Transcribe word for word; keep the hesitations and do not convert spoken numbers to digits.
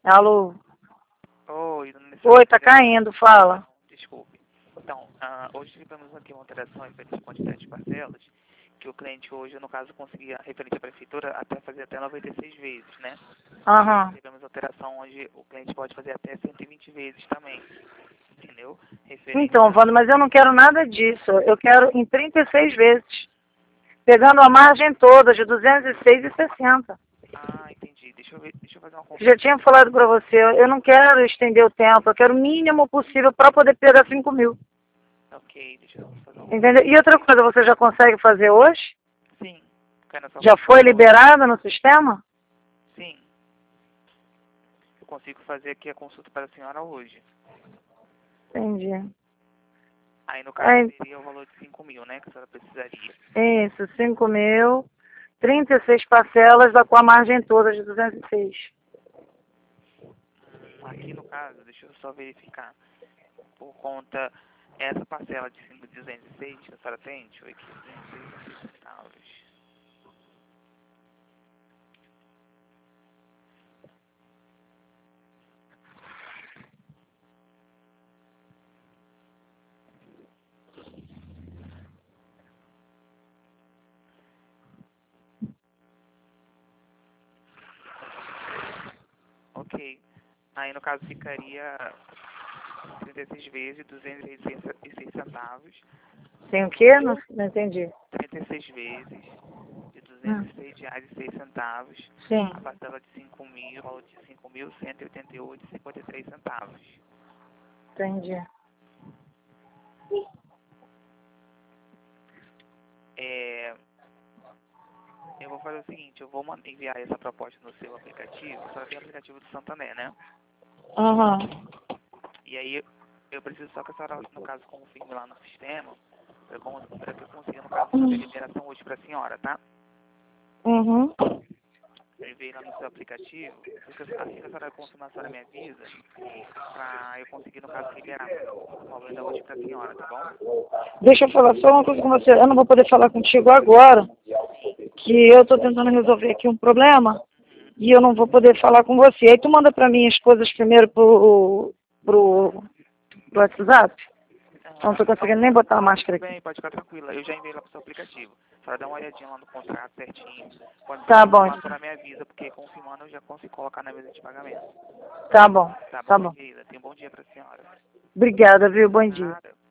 Alô? Oi, dona Oi, tá Alessandra. caindo, fala. Desculpe. Então, ah, hoje tivemos aqui uma alteração referente à quantidade de parcelas, que o cliente hoje, no caso, conseguia, referente à prefeitura, até fazer até noventa e seis vezes, né? Aham. Tivemos alteração onde o cliente pode fazer até cento e vinte vezes também, entendeu? Referente Então, a... Wanda, mas eu não quero nada disso. Eu quero em trinta e seis vezes. Pegando a margem toda de duzentos e seis e sessenta. Ah, entendi. Deixa eu ver, deixa eu fazer uma consulta. Já tinha falado pra você, eu não quero estender o tempo, eu quero o mínimo possível para poder pegar cinco mil. Ok, deixa eu fazer uma Entendeu? E outra coisa, você já consegue fazer hoje? Sim. Cai na sua Já conta foi hoje? liberada no sistema? Sim. Eu consigo fazer aqui a consulta para a senhora hoje. Entendi. Aí, no caso, É, seria o valor de cinco mil, né, que a senhora precisaria. isso, cinco mil, trinta e seis parcelas, dá com a margem toda de duzentos e seis. Hum, aqui, no caso, deixa eu só verificar. Por conta, essa parcela de cinco mil duzentos e seis que a senhora tem, deixa eu ver aqui, duzentos e seis e seis centavos. Ok. Aí, no caso, ficaria trinta e seis vezes duzentos e seis centavos. Tem o quê? Não, não entendi. trinta e seis vezes de Hum, duzentos e seis reais e seis centavos. sim, A parcela de cinco mil, o valor de cinco mil cento e oitenta e oito e cinquenta e três centavos. entendi. É, eu vou fazer o seguinte, eu vou man- enviar essa proposta no seu aplicativo. A senhora tem o aplicativo do Santander, né? Aham. E aí eu preciso só que a senhora, no caso, confirme lá no sistema, para que eu consiga, no caso, fazer a liberação hoje para a senhora, tá? Uhum. Eu enviei lá no seu aplicativo, porque assim que a senhora confirmar, a senhora me avisa, para eu conseguir, no caso, liberar o valor ainda hoje para a senhora, tá bom? Deixa eu falar só uma coisa com você. Eu não vou poder falar contigo agora, que eu tô tentando resolver aqui um problema e eu não vou poder falar com você. Aí tu manda pra mim as coisas primeiro pro, pro, pro WhatsApp? Eu não Ah, tô não, conseguindo nem botar a não, máscara tudo aqui. bem, pode ficar tranquila. Eu já enviei lá pro seu aplicativo. A senhora dá uma olhadinha lá no contrato certinho. Quando a senhora Tá bom, confirmar, a então. senhora me avisa, porque confirmando eu já consigo colocar na mesa de pagamento. Tá bom, Tá tá bom, minha bom. querida? Tenha um bom dia pra senhora. Obrigada, viu? Bom dia. Nada.